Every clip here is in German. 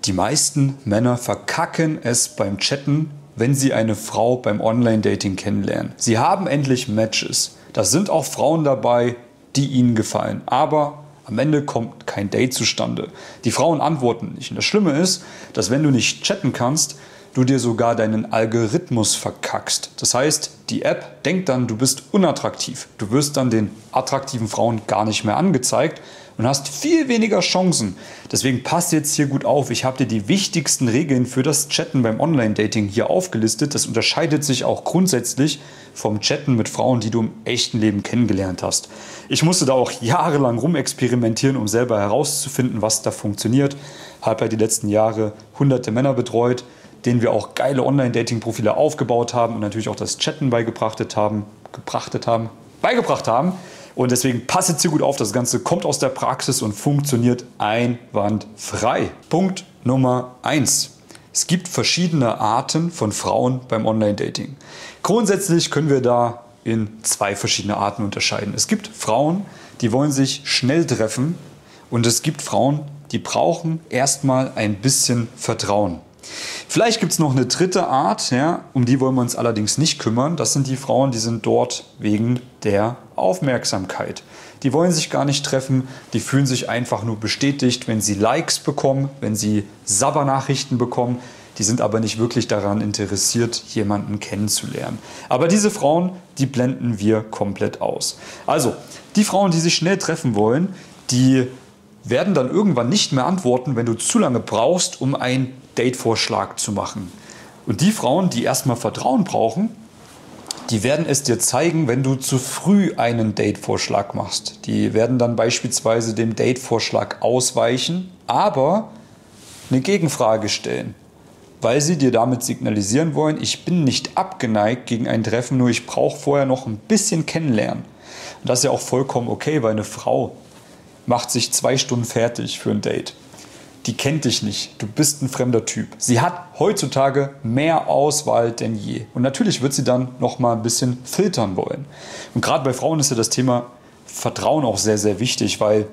Die meisten Männer verkacken es beim Chatten, wenn sie eine Frau beim Online-Dating kennenlernen. Sie haben endlich Matches. Da sind auch Frauen dabei, die ihnen gefallen. Aber am Ende kommt kein Date zustande. Die Frauen antworten nicht. Und das Schlimme ist, dass wenn du nicht chatten kannst, du dir sogar deinen Algorithmus verkackst. Das heißt, die App denkt dann, du bist unattraktiv. Du wirst dann den attraktiven Frauen gar nicht mehr angezeigt und hast viel weniger Chancen. Deswegen passt jetzt hier gut auf. Ich habe dir die wichtigsten Regeln für das Chatten beim Online-Dating hier aufgelistet. Das unterscheidet sich auch grundsätzlich vom Chatten mit Frauen, die du im echten Leben kennengelernt hast. Ich musste da auch jahrelang rumexperimentieren, um selber herauszufinden, was da funktioniert. Habe ja die letzten Jahre hunderte Männer betreut, denen wir auch geile Online-Dating-Profile aufgebaut haben und natürlich auch das Chatten beigebracht haben. Und deswegen passt jetzt hier gut auf, das Ganze kommt aus der Praxis und funktioniert einwandfrei. Punkt Nummer 1. Es gibt verschiedene Arten von Frauen beim Online-Dating. Grundsätzlich können wir da in 2 verschiedene Arten unterscheiden. Es gibt Frauen, die wollen sich schnell treffen und es gibt Frauen, die brauchen erstmal ein bisschen Vertrauen. Vielleicht gibt es noch eine dritte Art, ja, um die wollen wir uns allerdings nicht kümmern. Das sind die Frauen, die sind dort wegen der Aufmerksamkeit. Die wollen sich gar nicht treffen, die fühlen sich einfach nur bestätigt, wenn sie Likes bekommen, wenn sie Sabber-Nachrichten bekommen. Die sind aber nicht wirklich daran interessiert, jemanden kennenzulernen. Aber diese Frauen, die blenden wir komplett aus. Also, die Frauen, die sich schnell treffen wollen, die werden dann irgendwann nicht mehr antworten, wenn du zu lange brauchst, um einen Datevorschlag zu machen. Und die Frauen, die erstmal Vertrauen brauchen, die werden es dir zeigen, wenn du zu früh einen Datevorschlag machst. Die werden dann beispielsweise dem Datevorschlag ausweichen, aber eine Gegenfrage stellen, weil sie dir damit signalisieren wollen, ich bin nicht abgeneigt gegen ein Treffen, nur ich brauche vorher noch ein bisschen kennenlernen. Und das ist ja auch vollkommen okay, weil eine Frau macht sich 2 Stunden fertig für ein Date. Die kennt dich nicht, du bist ein fremder Typ. Sie hat heutzutage mehr Auswahl denn je. Und natürlich wird sie dann noch mal ein bisschen filtern wollen. Und gerade bei Frauen ist ja das Thema Vertrauen auch sehr, sehr wichtig, weil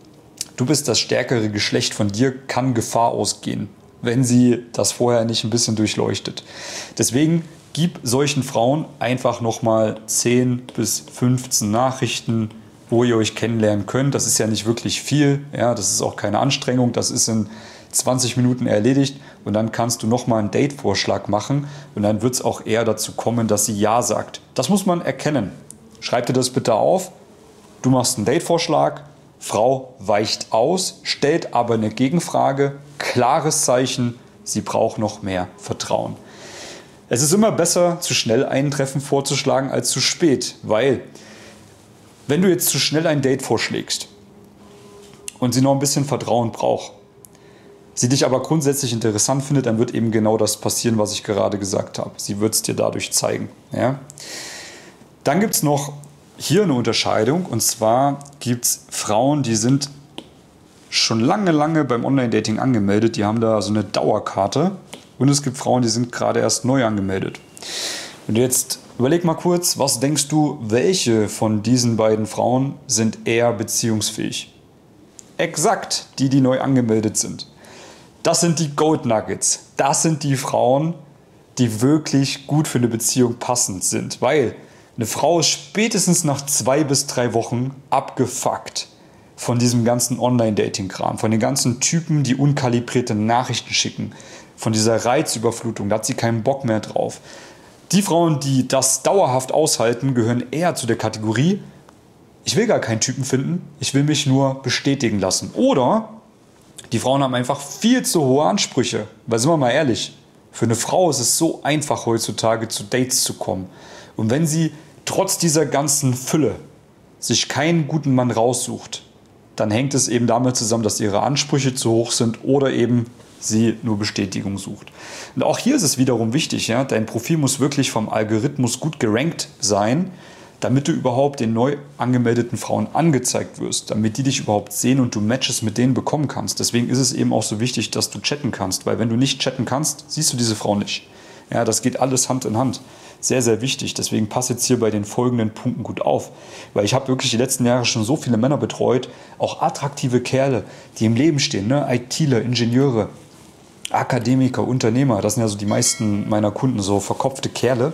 du bist das stärkere Geschlecht, von dir kann Gefahr ausgehen, wenn sie das vorher nicht ein bisschen durchleuchtet. Deswegen gib solchen Frauen einfach noch mal 10 bis 15 Nachrichten, wo ihr euch kennenlernen könnt. Das ist ja nicht wirklich viel, ja, das ist auch keine Anstrengung, das ist in 20 Minuten erledigt und dann kannst du nochmal einen Date-Vorschlag machen und dann wird es auch eher dazu kommen, dass sie Ja sagt. Das muss man erkennen. Schreib dir das bitte auf, du machst einen Date-Vorschlag, Frau weicht aus, stellt aber eine Gegenfrage, klares Zeichen, sie braucht noch mehr Vertrauen. Es ist immer besser, zu schnell ein Treffen vorzuschlagen als zu spät, weil wenn du jetzt zu schnell ein Date vorschlägst und sie noch ein bisschen Vertrauen braucht, sie dich aber grundsätzlich interessant findet, dann wird eben genau das passieren, was ich gerade gesagt habe. Sie wird es dir dadurch zeigen. Ja? Dann gibt es noch hier eine Unterscheidung und zwar gibt es Frauen, die sind schon lange beim Online-Dating angemeldet, die haben da so eine Dauerkarte und es gibt Frauen, die sind gerade erst neu angemeldet. Und jetzt überleg mal kurz, was denkst du, welche von diesen beiden Frauen sind eher beziehungsfähig? Exakt, die neu angemeldet sind. Das sind die Gold Nuggets. Das sind die Frauen, die wirklich gut für eine Beziehung passend sind. Weil eine Frau ist spätestens nach 2 bis 3 Wochen abgefuckt von diesem ganzen Online-Dating-Kram, von den ganzen Typen, die unkalibrierte Nachrichten schicken, von dieser Reizüberflutung, da hat sie keinen Bock mehr drauf. Die Frauen, die das dauerhaft aushalten, gehören eher zu der Kategorie, ich will gar keinen Typen finden, ich will mich nur bestätigen lassen. Oder die Frauen haben einfach viel zu hohe Ansprüche. Weil sind wir mal ehrlich, für eine Frau ist es so einfach heutzutage zu Dates zu kommen. Und wenn sie trotz dieser ganzen Fülle sich keinen guten Mann raussucht, dann hängt es eben damit zusammen, dass ihre Ansprüche zu hoch sind oder eben sie nur Bestätigung sucht. Und auch hier ist es wiederum wichtig, ja, dein Profil muss wirklich vom Algorithmus gut gerankt sein, damit du überhaupt den neu angemeldeten Frauen angezeigt wirst, damit die dich überhaupt sehen und du Matches mit denen bekommen kannst. Deswegen ist es eben auch so wichtig, dass du chatten kannst, weil wenn du nicht chatten kannst, siehst du diese Frau nicht. Ja, das geht alles Hand in Hand. Sehr, sehr wichtig. Deswegen pass jetzt hier bei den folgenden Punkten gut auf. Weil ich habe wirklich die letzten Jahre schon so viele Männer betreut, auch attraktive Kerle, die im Leben stehen, ne? ITler, Ingenieure, Akademiker, Unternehmer, das sind ja so die meisten meiner Kunden, so verkopfte Kerle.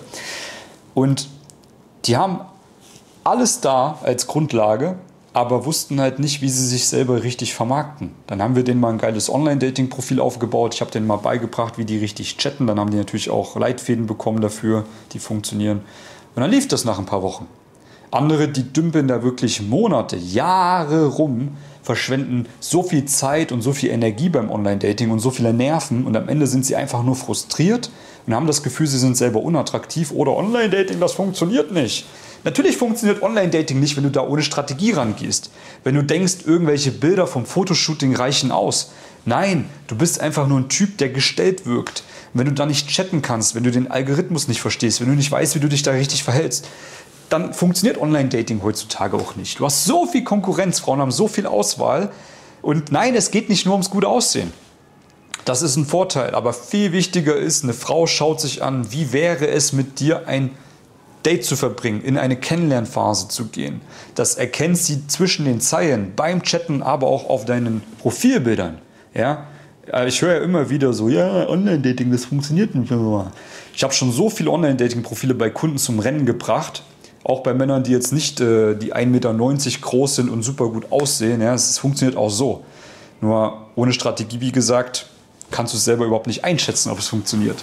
Und die haben alles da als Grundlage, aber wussten halt nicht, wie sie sich selber richtig vermarkten. Dann haben wir denen mal ein geiles Online-Dating-Profil aufgebaut. Ich habe denen mal beigebracht, wie die richtig chatten. Dann haben die natürlich auch Leitfäden bekommen dafür, die funktionieren. Und dann lief das nach ein paar Wochen. Andere, die dümpeln da wirklich Monate, Jahre rum, verschwenden so viel Zeit und so viel Energie beim Online-Dating und so viele Nerven. Und am Ende sind sie einfach nur frustriert und haben das Gefühl, sie sind selber unattraktiv oder Online-Dating, das funktioniert nicht. Natürlich funktioniert Online-Dating nicht, wenn du da ohne Strategie rangehst. Wenn du denkst, irgendwelche Bilder vom Fotoshooting reichen aus. Nein, du bist einfach nur ein Typ, der gestellt wirkt. Und wenn du da nicht chatten kannst, wenn du den Algorithmus nicht verstehst, wenn du nicht weißt, wie du dich da richtig verhältst, dann funktioniert Online-Dating heutzutage auch nicht. Du hast so viel Konkurrenz, Frauen haben so viel Auswahl. Und nein, es geht nicht nur ums gute Aussehen. Das ist ein Vorteil. Aber viel wichtiger ist, eine Frau schaut sich an, wie wäre es mit dir ein Date zu verbringen, in eine Kennenlernphase zu gehen. Das erkennt sie zwischen den Zeilen, beim Chatten, aber auch auf deinen Profilbildern. Ja? Ich höre ja immer wieder so, ja, Online-Dating, das funktioniert nicht mehr. Ich habe schon so viele Online-Dating-Profile bei Kunden zum Rennen gebracht, auch bei Männern, die jetzt nicht die 1,90 Meter groß sind und super gut aussehen. Ja? Es funktioniert auch so. Nur ohne Strategie, wie gesagt, kannst du es selber überhaupt nicht einschätzen, ob es funktioniert.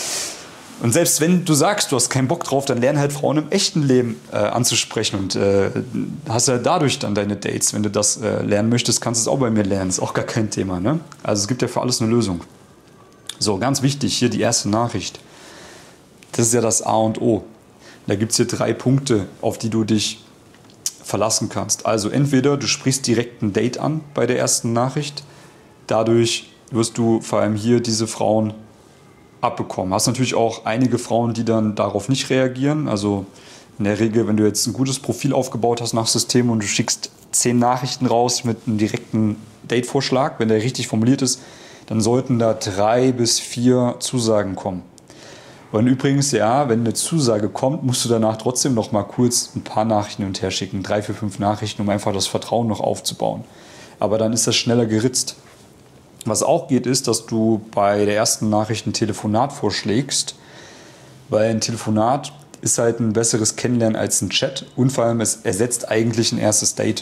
Und selbst wenn du sagst, du hast keinen Bock drauf, dann lern halt Frauen im echten Leben anzusprechen und hast ja dadurch dann deine Dates. Wenn du das lernen möchtest, kannst du es auch bei mir lernen. Ist auch gar kein Thema. Ne? Also es gibt ja für alles eine Lösung. So, ganz wichtig, hier die erste Nachricht. Das ist ja das A und O. Da gibt es hier 3 Punkte, auf die du dich verlassen kannst. Also entweder du sprichst direkt ein Date an bei der ersten Nachricht. Dadurch wirst du vor allem hier diese Frauen abbekommen. Hast natürlich auch einige Frauen, die dann darauf nicht reagieren. Also in der Regel, wenn du jetzt ein gutes Profil aufgebaut hast nach System und du schickst 10 Nachrichten raus mit einem direkten Date-Vorschlag, wenn der richtig formuliert ist, dann sollten da 3 bis 4 Zusagen kommen. Und übrigens, ja, wenn eine Zusage kommt, musst du danach trotzdem noch mal kurz ein paar Nachrichten hin und her schicken, 3, 4, 5 Nachrichten, um einfach das Vertrauen noch aufzubauen. Aber dann ist das schneller geritzt. Was auch geht, ist, dass du bei der ersten Nachricht ein Telefonat vorschlägst, weil ein Telefonat ist halt ein besseres Kennenlernen als ein Chat und vor allem es ersetzt eigentlich ein erstes Date.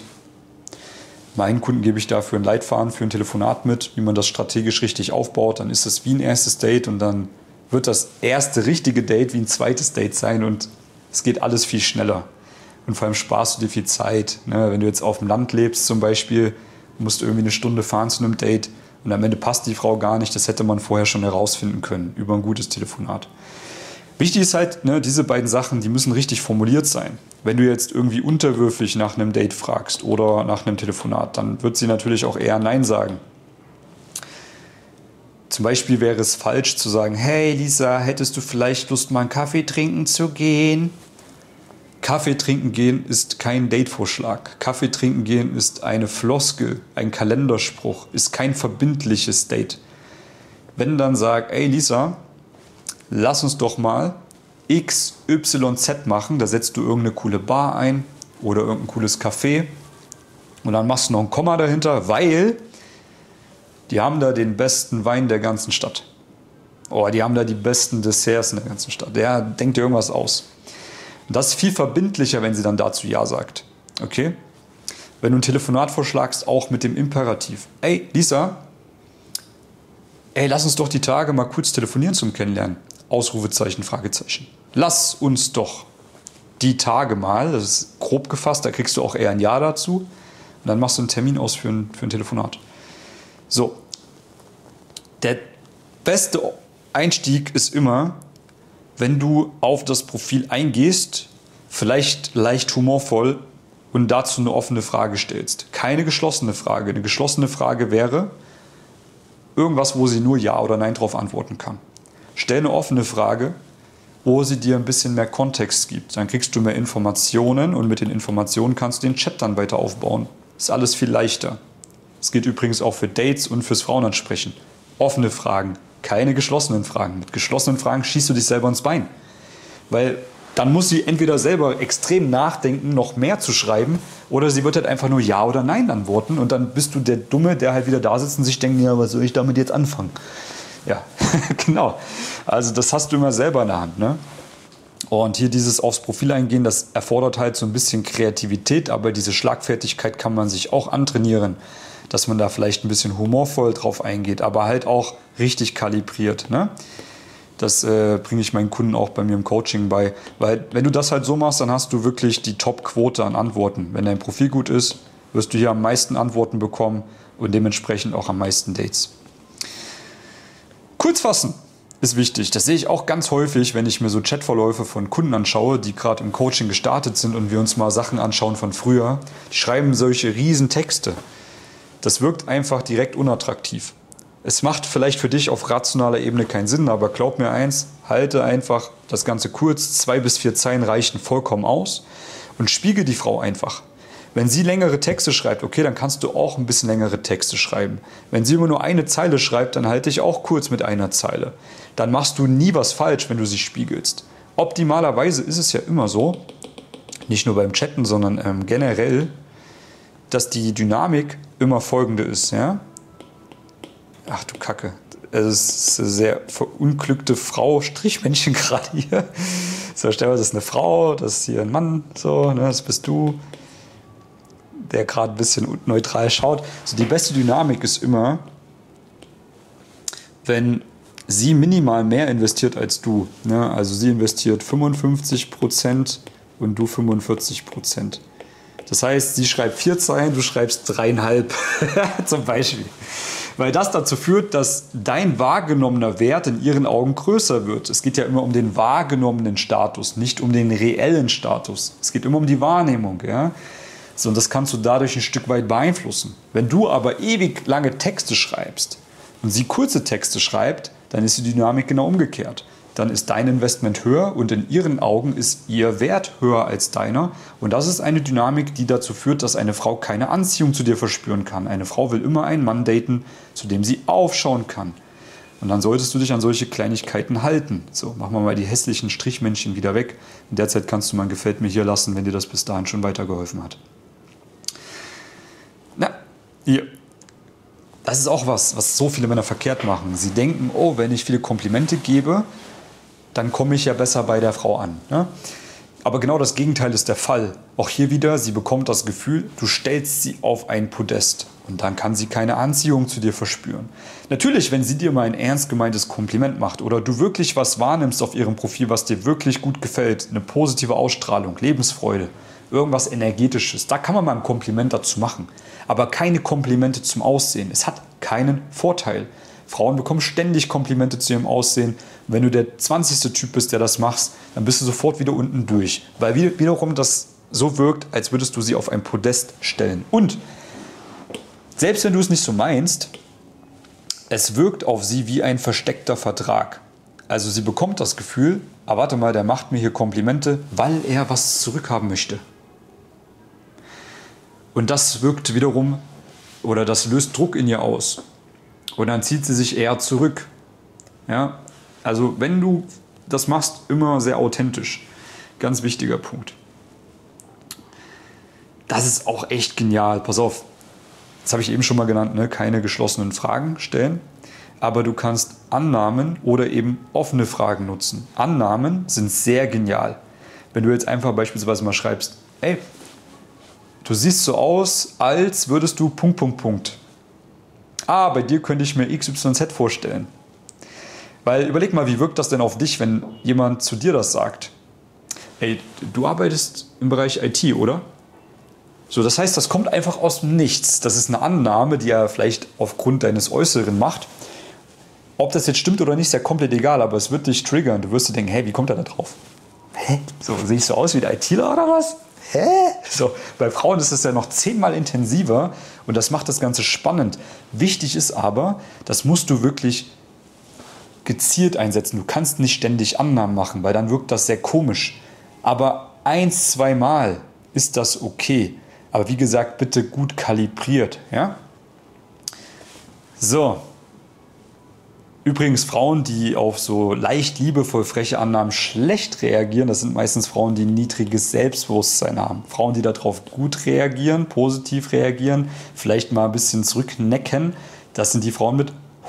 Meinen Kunden gebe ich dafür ein Leitfaden für ein Telefonat mit, wie man das strategisch richtig aufbaut. Dann ist es wie ein erstes Date und dann wird das erste richtige Date wie ein zweites Date sein und es geht alles viel schneller. Und vor allem sparst du dir viel Zeit. Wenn du jetzt auf dem Land lebst zum Beispiel, musst du irgendwie eine Stunde fahren zu einem Date und am Ende passt die Frau gar nicht. Das hätte man vorher schon herausfinden können über ein gutes Telefonat. Wichtig ist halt, diese beiden Sachen, die müssen richtig formuliert sein. Wenn du jetzt irgendwie unterwürfig nach einem Date fragst oder nach einem Telefonat, dann wird sie natürlich auch eher Nein sagen. Zum Beispiel wäre es falsch zu sagen, hey Lisa, hättest du vielleicht Lust, mal einen Kaffee trinken zu gehen? Kaffee trinken gehen ist kein Datevorschlag. Kaffee trinken gehen ist eine Floskel, ein Kalenderspruch, ist kein verbindliches Date. Wenn dann sag, ey Lisa, lass uns doch mal XYZ machen, da setzt du irgendeine coole Bar ein oder irgendein cooles Café und dann machst du noch ein Komma dahinter, weil die haben da den besten Wein der ganzen Stadt. Oh, die haben da die besten Desserts in der ganzen Stadt. Der denkt dir irgendwas aus. Und das ist viel verbindlicher, wenn sie dann dazu Ja sagt. Okay? Wenn du ein Telefonat vorschlagst, auch mit dem Imperativ. Ey, Lisa, lass uns doch die Tage mal kurz telefonieren zum Kennenlernen. Ausrufezeichen, Fragezeichen. Lass uns doch die Tage mal, das ist grob gefasst, da kriegst du auch eher ein Ja dazu. Und dann machst du einen Termin aus für ein Telefonat. So, der beste Einstieg ist immer, wenn du auf das Profil eingehst, vielleicht leicht humorvoll und dazu eine offene Frage stellst. Keine geschlossene Frage. Eine geschlossene Frage wäre irgendwas, wo sie nur Ja oder Nein drauf antworten kann. Stell eine offene Frage, wo sie dir ein bisschen mehr Kontext gibt. Dann kriegst du mehr Informationen und mit den Informationen kannst du den Chat dann weiter aufbauen. Ist alles viel leichter. Das gilt übrigens auch für Dates und fürs Frauenansprechen. Offene Fragen, keine geschlossenen Fragen. Mit geschlossenen Fragen schießt du dich selber ins Bein. Weil dann muss sie entweder selber extrem nachdenken, noch mehr zu schreiben, oder sie wird halt einfach nur Ja oder Nein antworten und dann bist du der Dumme, der halt wieder da sitzt und sich denkt, ja, was soll ich damit jetzt anfangen? Ja, genau. Also das hast du immer selber in der Hand, ne? Und hier dieses aufs Profil eingehen, das erfordert halt so ein bisschen Kreativität, aber diese Schlagfertigkeit kann man sich auch antrainieren, dass man da vielleicht ein bisschen humorvoll drauf eingeht, aber halt auch richtig kalibriert, ne? Das bringe ich meinen Kunden auch bei mir im Coaching bei. Weil wenn du das halt so machst, dann hast du wirklich die Top-Quote an Antworten. Wenn dein Profil gut ist, wirst du hier am meisten Antworten bekommen und dementsprechend auch am meisten Dates. Kurz fassen ist wichtig. Das sehe ich auch ganz häufig, wenn ich mir so Chatverläufe von Kunden anschaue, die gerade im Coaching gestartet sind und wir uns mal Sachen anschauen von früher. Die schreiben solche riesen Texte. Das wirkt einfach direkt unattraktiv. Es macht vielleicht für dich auf rationaler Ebene keinen Sinn, aber glaub mir eins, halte einfach das Ganze kurz, 2 bis 4 Zeilen reichen vollkommen aus und spiegel die Frau einfach. Wenn sie längere Texte schreibt, okay, dann kannst du auch ein bisschen längere Texte schreiben. Wenn sie immer nur eine Zeile schreibt, dann halte ich auch kurz mit einer Zeile. Dann machst du nie was falsch, wenn du sie spiegelst. Optimalerweise ist es ja immer so, nicht nur beim Chatten, sondern generell, dass die Dynamik immer folgende ist. Ja? Ach du Kacke, es ist eine sehr verunglückte Frau, Strichmännchen gerade hier. So, stell dir, das ist eine Frau, das ist hier ein Mann, so, ne, das bist du, der gerade ein bisschen neutral schaut. Also die beste Dynamik ist immer, wenn sie minimal mehr investiert als du. Ne? Also sie investiert 55% und du 45%. Das heißt, sie schreibt 4 Zeilen, du schreibst 3,5 zum Beispiel. Weil das dazu führt, dass dein wahrgenommener Wert in ihren Augen größer wird. Es geht ja immer um den wahrgenommenen Status, nicht um den reellen Status. Es geht immer um die Wahrnehmung. Ja? So, und das kannst du dadurch ein Stück weit beeinflussen. Wenn du aber ewig lange Texte schreibst und sie kurze Texte schreibt, dann ist die Dynamik genau umgekehrt. Dann ist dein Investment höher und in ihren Augen ist ihr Wert höher als deiner. Und das ist eine Dynamik, die dazu führt, dass eine Frau keine Anziehung zu dir verspüren kann. Eine Frau will immer einen Mann daten, zu dem sie aufschauen kann. Und dann solltest du dich an solche Kleinigkeiten halten. So, machen wir mal die hässlichen Strichmännchen wieder weg. In der Zeit kannst du mal ein Gefällt mir hier lassen, wenn dir das bis dahin schon weitergeholfen hat. Na, hier. Das ist auch was so viele Männer verkehrt machen. Sie denken, oh, wenn ich viele Komplimente gebe, dann komme ich ja besser bei der Frau an. Ne? Aber genau das Gegenteil ist der Fall. Auch hier wieder, sie bekommt das Gefühl, du stellst sie auf ein Podest und dann kann sie keine Anziehung zu dir verspüren. Natürlich, wenn sie dir mal ein ernst gemeintes Kompliment macht oder du wirklich was wahrnimmst auf ihrem Profil, was dir wirklich gut gefällt, eine positive Ausstrahlung, Lebensfreude, irgendwas Energetisches, da kann man mal ein Kompliment dazu machen. Aber keine Komplimente zum Aussehen. Es hat keinen Vorteil. Frauen bekommen ständig Komplimente zu ihrem Aussehen. Und wenn du der 20. Typ bist, der das machst, dann bist du sofort wieder unten durch. Weil wiederum das so wirkt, als würdest du sie auf ein Podest stellen. Und selbst wenn du es nicht so meinst, es wirkt auf sie wie ein versteckter Vertrag. Also sie bekommt das Gefühl, ah, warte mal, der macht mir hier Komplimente, weil er was zurückhaben möchte. Und das wirkt wiederum, oder das löst Druck in ihr aus. Und dann zieht sie sich eher zurück. Ja? Also wenn du das machst, immer sehr authentisch. Ganz wichtiger Punkt. Das ist auch echt genial. Pass auf, das habe ich eben schon mal genannt, ne? Keine geschlossenen Fragen stellen. Aber du kannst Annahmen oder eben offene Fragen nutzen. Annahmen sind sehr genial. Wenn du jetzt einfach beispielsweise mal schreibst, ey, du siehst so aus, als würdest du ... Ah, bei dir könnte ich mir XYZ vorstellen. Weil überleg mal, wie wirkt das denn auf dich, wenn jemand zu dir das sagt? Ey, du arbeitest im Bereich IT, oder? So, das heißt, das kommt einfach aus dem Nichts. Das ist eine Annahme, die er vielleicht aufgrund deines Äußeren macht. Ob das jetzt stimmt oder nicht, ist ja komplett egal, aber es wird dich triggern. Du wirst dir denken, hey, wie kommt er da drauf? Hä? So, sehe ich so aus wie der ITler oder was? Hä? So, bei Frauen ist es ja noch 10-mal intensiver und das macht das Ganze spannend. Wichtig ist aber, das musst du wirklich gezielt einsetzen. Du kannst nicht ständig Annahmen machen, weil dann wirkt das sehr komisch. Aber 1-2 Mal ist das okay. Aber wie gesagt, bitte gut kalibriert. Ja? So. Übrigens Frauen, die auf so leicht liebevoll freche Annahmen schlecht reagieren, das sind meistens Frauen, die ein niedriges Selbstbewusstsein haben. Frauen, die darauf gut reagieren, positiv reagieren, vielleicht mal ein bisschen zurücknecken, das sind die Frauen mit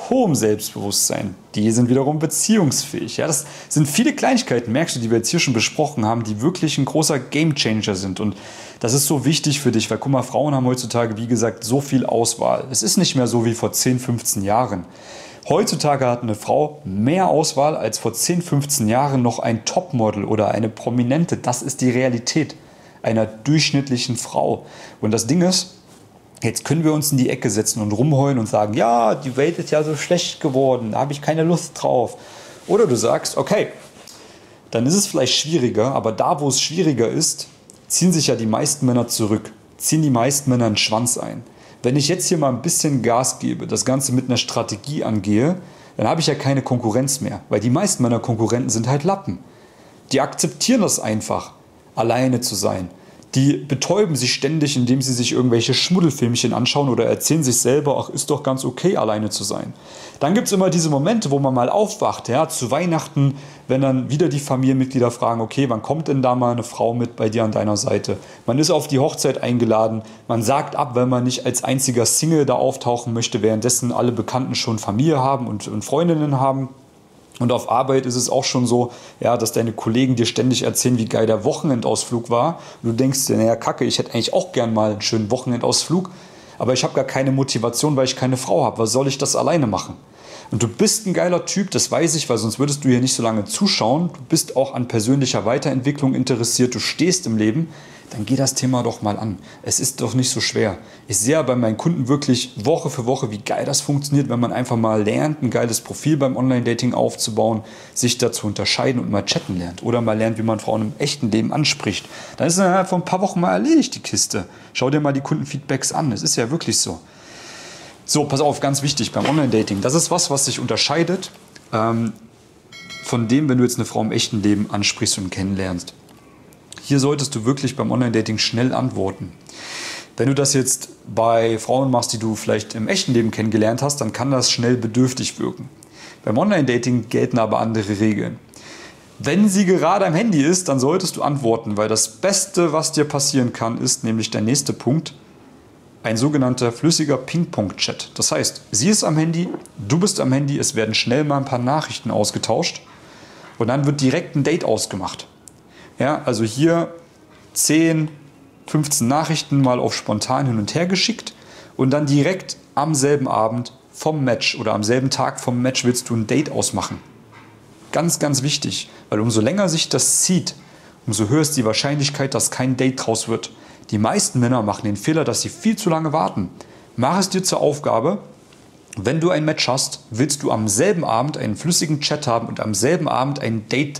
hohem Selbstbewusstsein. Die sind wiederum beziehungsfähig. Ja, das sind viele Kleinigkeiten, merkst du, die wir jetzt hier schon besprochen haben, die wirklich ein großer Gamechanger sind. Und das ist so wichtig für dich, weil guck mal, Frauen haben heutzutage, wie gesagt, so viel Auswahl. Es ist nicht mehr so wie vor 10, 15 Jahren. Heutzutage hat eine Frau mehr Auswahl als vor 10, 15 Jahren noch ein Topmodel oder eine Prominente. Das ist die Realität einer durchschnittlichen Frau. Und das Ding ist, jetzt können wir uns in die Ecke setzen und rumheulen und sagen, ja, die Welt ist ja so schlecht geworden, da habe ich keine Lust drauf. Oder du sagst, okay, dann ist es vielleicht schwieriger, aber da, wo es schwieriger ist, ziehen sich ja die meisten Männer zurück, ziehen die meisten Männer einen Schwanz ein. Wenn ich jetzt hier mal ein bisschen Gas gebe, das Ganze mit einer Strategie angehe, dann habe ich ja keine Konkurrenz mehr, weil die meisten meiner Konkurrenten sind halt Lappen. Die akzeptieren das einfach, alleine zu sein. Die betäuben sich ständig, indem sie sich irgendwelche Schmuddelfilmchen anschauen oder erzählen sich selber, ach, ist doch ganz okay, alleine zu sein. Dann gibt es immer diese Momente, wo man mal aufwacht, ja, zu Weihnachten, wenn dann wieder die Familienmitglieder fragen, okay, wann kommt denn da mal eine Frau mit bei dir an deiner Seite? Man ist auf die Hochzeit eingeladen, man sagt ab, wenn man nicht als einziger Single da auftauchen möchte, währenddessen alle Bekannten schon Familie haben und Freundinnen haben. Und auf Arbeit ist es auch schon so, ja, dass deine Kollegen dir ständig erzählen, wie geil der Wochenendausflug war. Und du denkst dir, naja, kacke, ich hätte eigentlich auch gern mal einen schönen Wochenendausflug, aber ich habe gar keine Motivation, weil ich keine Frau habe. Was soll ich das alleine machen? Und du bist ein geiler Typ, das weiß ich, weil sonst würdest du hier nicht so lange zuschauen. Du bist auch an persönlicher Weiterentwicklung interessiert, du stehst im Leben. Dann geh das Thema doch mal an. Es ist doch nicht so schwer. Ich sehe ja bei meinen Kunden wirklich Woche für Woche, wie geil das funktioniert, wenn man einfach mal lernt, ein geiles Profil beim Online-Dating aufzubauen, sich da zu unterscheiden und mal chatten lernt. Oder mal lernt, wie man Frauen im echten Leben anspricht. Dann ist es innerhalb von ein paar Wochen mal erledigt, die Kiste. Schau dir mal die Kundenfeedbacks an. Es ist ja wirklich so. So, pass auf, ganz wichtig beim Online-Dating. Das ist was sich unterscheidet von dem, wenn du jetzt eine Frau im echten Leben ansprichst und kennenlernst. Hier solltest du wirklich beim Online-Dating schnell antworten. Wenn du das jetzt bei Frauen machst, die du vielleicht im echten Leben kennengelernt hast, dann kann das schnell bedürftig wirken. Beim Online-Dating gelten aber andere Regeln. Wenn sie gerade am Handy ist, dann solltest du antworten, weil das Beste, was dir passieren kann, ist nämlich der nächste Punkt, ein sogenannter flüssiger Ping-Pong-Chat. Das heißt, sie ist am Handy, du bist am Handy, es werden schnell mal ein paar Nachrichten ausgetauscht und dann wird direkt ein Date ausgemacht. Ja, also hier 10, 15 Nachrichten mal auf spontan hin und her geschickt und dann direkt am selben Abend vom Match oder am selben Tag vom Match willst du ein Date ausmachen. Ganz, ganz wichtig, weil umso länger sich das zieht, umso höher ist die Wahrscheinlichkeit, dass kein Date draus wird. Die meisten Männer machen den Fehler, dass sie viel zu lange warten. Mach es dir zur Aufgabe, wenn du ein Match hast, willst du am selben Abend einen flüssigen Chat haben und am selben Abend eine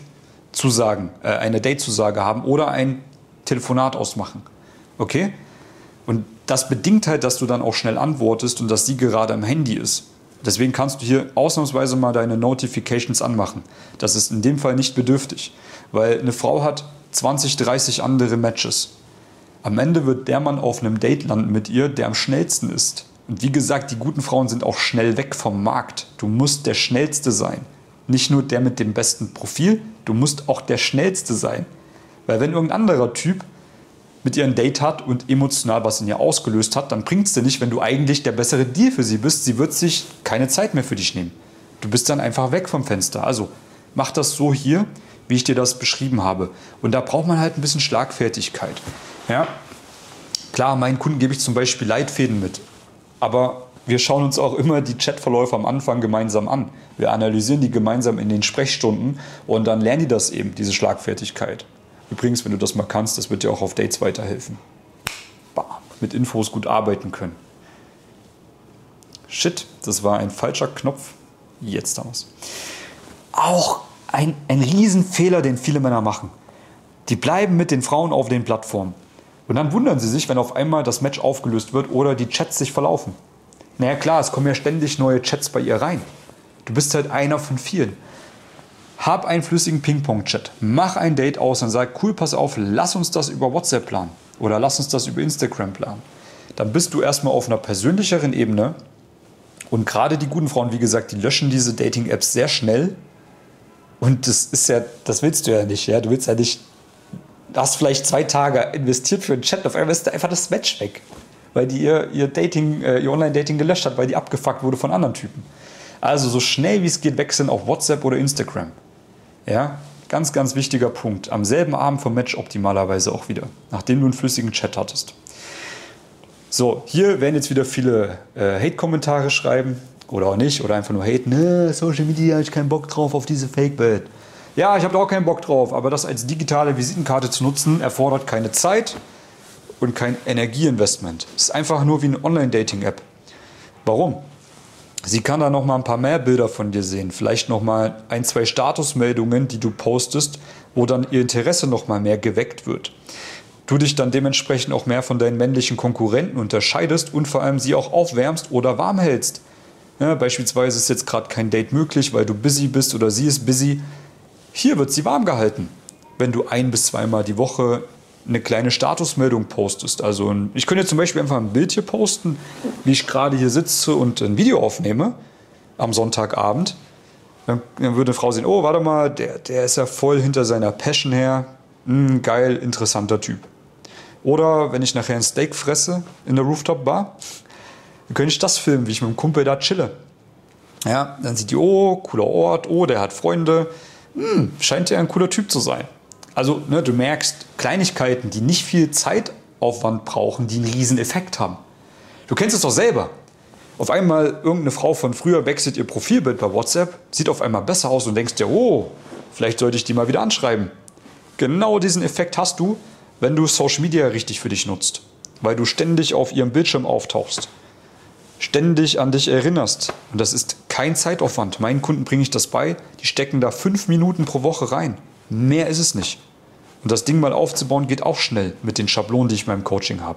Datezusage haben oder ein Telefonat ausmachen. Okay? Und das bedingt halt, dass du dann auch schnell antwortest und dass sie gerade am Handy ist. Deswegen kannst du hier ausnahmsweise mal deine Notifications anmachen. Das ist in dem Fall nicht bedürftig, weil eine Frau hat 20, 30 andere Matches. Am Ende wird der Mann auf einem Date landen mit ihr, der am schnellsten ist. Und wie gesagt, die guten Frauen sind auch schnell weg vom Markt. Du musst der Schnellste sein. Nicht nur der mit dem besten Profil, du musst auch der Schnellste sein. Weil wenn irgendein anderer Typ mit ihr ein Date hat und emotional was in ihr ausgelöst hat, dann bringt es dir nicht, wenn du eigentlich der bessere Deal für sie bist. Sie wird sich keine Zeit mehr für dich nehmen. Du bist dann einfach weg vom Fenster. Also mach das so hier, wie ich dir das beschrieben habe. Und da braucht man halt ein bisschen Schlagfertigkeit. Ja? Klar, meinen Kunden gebe ich zum Beispiel Leitfäden mit. Aber wir schauen uns auch immer die Chatverläufe am Anfang gemeinsam an. Wir analysieren die gemeinsam in den Sprechstunden und dann lernen die das eben, diese Schlagfertigkeit. Übrigens, wenn du das mal kannst, das wird dir auch auf Dates weiterhelfen. Bam, mit Infos gut arbeiten können. Shit, das war ein falscher Knopf. Jetzt haben wir es. Auch ein Riesenfehler, den viele Männer machen. Die bleiben mit den Frauen auf den Plattformen. Und dann wundern sie sich, wenn auf einmal das Match aufgelöst wird oder die Chats sich verlaufen. Naja klar, es kommen ja ständig neue Chats bei ihr rein. Du bist halt einer von vielen. Hab einen flüssigen Ping-Pong-Chat. Mach ein Date aus und sag, cool, pass auf, lass uns das über WhatsApp planen. Oder lass uns das über Instagram planen. Dann bist du erstmal auf einer persönlicheren Ebene. Und gerade die guten Frauen, wie gesagt, die löschen diese Dating-Apps sehr schnell. Und das willst du ja nicht. Ja? Du willst ja nicht, du hast vielleicht 2 Tage investiert für einen Chat, auf einmal ist einfach das Match weg. Weil die ihr Online-Dating gelöscht hat, weil die abgefuckt wurde von anderen Typen. Also so schnell wie es geht wechseln auf WhatsApp oder Instagram. Ja, ganz, ganz wichtiger Punkt. Am selben Abend vom Match optimalerweise auch wieder, nachdem du einen flüssigen Chat hattest. So, hier werden jetzt wieder viele Hate-Kommentare schreiben oder auch nicht oder einfach nur Hate. Ne, Social Media, ich keinen Bock drauf auf diese Fake-Welt. Ja, ich habe da auch keinen Bock drauf, aber das als digitale Visitenkarte zu nutzen, erfordert keine Zeit und kein Energieinvestment. Es ist einfach nur wie eine Online-Dating-App. Warum? Sie kann da noch mal ein paar mehr Bilder von dir sehen, vielleicht noch mal 1, 2 Statusmeldungen, die du postest, wo dann ihr Interesse noch mal mehr geweckt wird. Du dich dann dementsprechend auch mehr von deinen männlichen Konkurrenten unterscheidest und vor allem sie auch aufwärmst oder warm hältst. Ja, beispielsweise ist jetzt gerade kein Date möglich, weil du busy bist oder sie ist busy. Hier wird sie warm gehalten, wenn du 1 bis 2 Mal die Woche eine kleine Statusmeldung postest. Also ich könnte zum Beispiel einfach ein Bild hier posten, wie ich gerade hier sitze und ein Video aufnehme am Sonntagabend. Dann würde eine Frau sehen, oh, warte mal, der ist ja voll hinter seiner Passion her. Geil, interessanter Typ. Oder wenn ich nachher ein Steak fresse in der Rooftop-Bar, dann könnte ich das filmen, wie ich mit dem Kumpel da chille. Ja, dann sieht die, oh, cooler Ort, oh, der hat Freunde. Scheint ja ein cooler Typ zu sein. Also du merkst Kleinigkeiten, die nicht viel Zeitaufwand brauchen, die einen riesen Effekt haben. Du kennst es doch selber. Auf einmal irgendeine Frau von früher wechselt ihr Profilbild bei WhatsApp, sieht auf einmal besser aus und denkst dir, oh, vielleicht sollte ich die mal wieder anschreiben. Genau diesen Effekt hast du, wenn du Social Media richtig für dich nutzt. Weil du ständig auf ihrem Bildschirm auftauchst. Ständig an dich erinnerst. Und das ist kein Zeitaufwand. Meinen Kunden bringe ich das bei. Die stecken da 5 Minuten pro Woche rein. Mehr ist es nicht. Und das Ding mal aufzubauen geht auch schnell mit den Schablonen, die ich in meinem Coaching habe.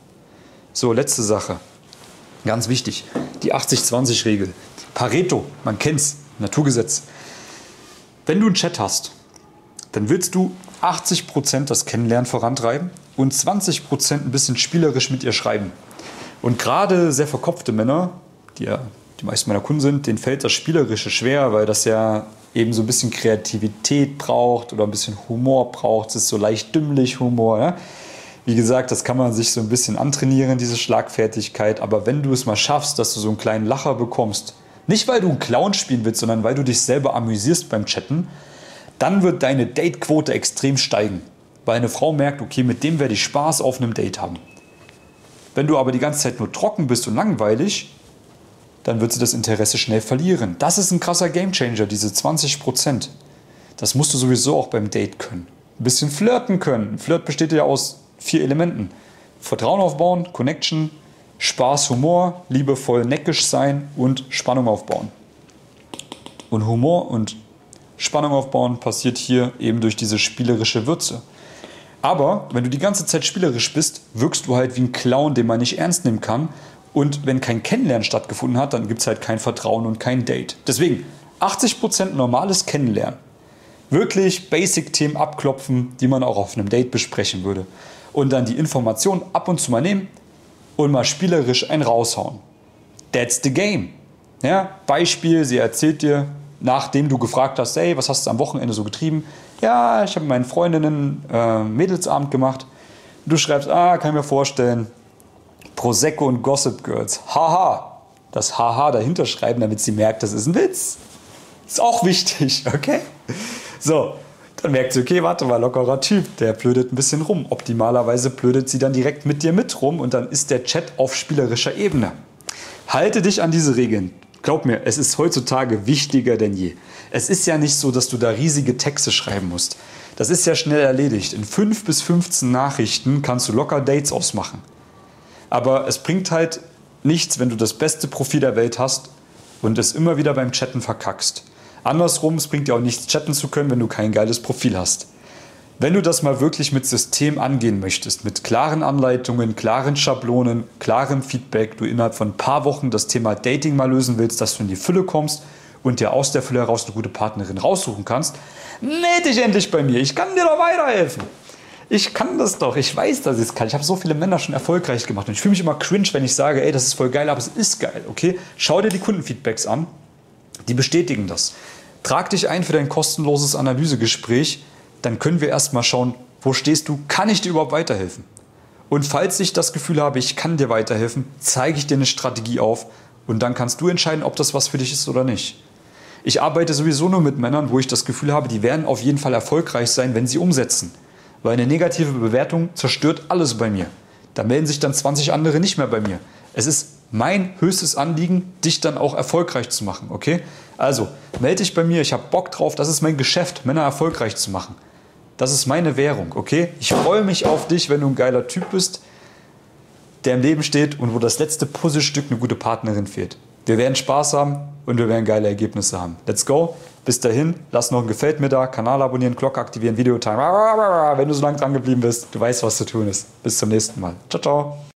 So, letzte Sache. Ganz wichtig. Die 80-20-Regel. Pareto, man kennt's, Naturgesetz. Wenn du einen Chat hast, dann willst du 80% das Kennenlernen vorantreiben und 20% ein bisschen spielerisch mit ihr schreiben. Und gerade sehr verkopfte Männer, die ja die meisten meiner Kunden sind, denen fällt das Spielerische schwer, weil das ja eben so ein bisschen Kreativität braucht oder ein bisschen Humor braucht. Es ist so leicht dümmlich Humor. Ja? Wie gesagt, das kann man sich so ein bisschen antrainieren, diese Schlagfertigkeit. Aber wenn du es mal schaffst, dass du so einen kleinen Lacher bekommst, nicht weil du einen Clown spielen willst, sondern weil du dich selber amüsierst beim Chatten, dann wird deine Datequote extrem steigen. Weil eine Frau merkt, okay, mit dem werde ich Spaß auf einem Date haben. Wenn du aber die ganze Zeit nur trocken bist und langweilig, dann wird sie das Interesse schnell verlieren. Das ist ein krasser Gamechanger, diese 20%. Das musst du sowieso auch beim Date können. Ein bisschen flirten können. Flirt besteht ja aus 4 Elementen. Vertrauen aufbauen, Connection, Spaß, Humor, liebevoll neckisch sein und Spannung aufbauen. Und Humor und Spannung aufbauen passiert hier eben durch diese spielerische Würze. Aber wenn du die ganze Zeit spielerisch bist, wirkst du halt wie ein Clown, den man nicht ernst nehmen kann. Und wenn kein Kennenlernen stattgefunden hat, dann gibt es halt kein Vertrauen und kein Date. Deswegen 80% normales Kennenlernen. Wirklich Basic-Themen abklopfen, die man auch auf einem Date besprechen würde. Und dann die Informationen ab und zu mal nehmen und mal spielerisch einen raushauen. That's the game. Ja, Beispiel, sie erzählt dir, nachdem du gefragt hast, hey, was hast du am Wochenende so getrieben? Ja, ich habe mit meinen Freundinnen Mädelsabend gemacht. Du schreibst, kann ich mir vorstellen, Prosecco und Gossip Girls. Haha. Das Haha dahinter schreiben, damit sie merkt, das ist ein Witz. Ist auch wichtig, okay? So, dann merkt sie, okay, warte mal, lockerer Typ, der blödet ein bisschen rum. Optimalerweise blödet sie dann direkt mit dir mit rum und dann ist der Chat auf spielerischer Ebene. Halte dich an diese Regeln. Glaub mir, es ist heutzutage wichtiger denn je. Es ist ja nicht so, dass du da riesige Texte schreiben musst. Das ist ja schnell erledigt. In 5 bis 15 Nachrichten kannst du locker Dates ausmachen. Aber es bringt halt nichts, wenn du das beste Profil der Welt hast und es immer wieder beim Chatten verkackst. Andersrum, es bringt dir auch nichts, chatten zu können, wenn du kein geiles Profil hast. Wenn du das mal wirklich mit System angehen möchtest, mit klaren Anleitungen, klaren Schablonen, klarem Feedback, du innerhalb von ein paar Wochen das Thema Dating mal lösen willst, dass du in die Fülle kommst und dir aus der Fülle heraus eine gute Partnerin raussuchen kannst, melde dich endlich bei mir, ich kann dir doch weiterhelfen. Ich kann das doch, ich weiß, dass ich es kann. Ich habe so viele Männer schon erfolgreich gemacht und ich fühle mich immer cringe, wenn ich sage, ey, das ist voll geil, aber es ist geil, okay? Schau dir die Kundenfeedbacks an, die bestätigen das. Trag dich ein für dein kostenloses Analysegespräch, dann können wir erstmal schauen, wo stehst du, kann ich dir überhaupt weiterhelfen? Und falls ich das Gefühl habe, ich kann dir weiterhelfen, zeige ich dir eine Strategie auf, Und dann kannst du entscheiden, ob das was für dich ist oder nicht. Ich arbeite sowieso nur mit Männern, wo ich das Gefühl habe, die werden auf jeden Fall erfolgreich sein, wenn sie umsetzen. Weil eine negative Bewertung zerstört alles bei mir. Da melden sich dann 20 andere nicht mehr bei mir. Es ist mein höchstes Anliegen, dich dann auch erfolgreich zu machen, okay? Also, melde dich bei mir, ich habe Bock drauf, das ist mein Geschäft, Männer erfolgreich zu machen. Das ist meine Währung, okay? Ich freue mich auf dich, wenn du ein geiler Typ bist, der im Leben steht und wo das letzte Puzzlestück eine gute Partnerin fehlt. Wir werden Spaß haben und wir werden geile Ergebnisse haben. Let's go. Bis dahin, lass noch ein Gefällt mir da, Kanal abonnieren, Glocke aktivieren, Videotime. Wenn du so lange dran geblieben bist, du weißt, was zu tun ist. Bis zum nächsten Mal. Ciao, ciao.